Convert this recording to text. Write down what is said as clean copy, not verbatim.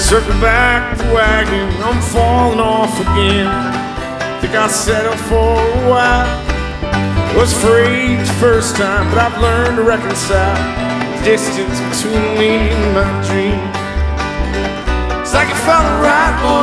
Circle back the wagon, I'm falling off again. Think I'll settle for a while. Was afraid the first time, but I've learned to reconcile the distance between me and my dream. It's like I found the right one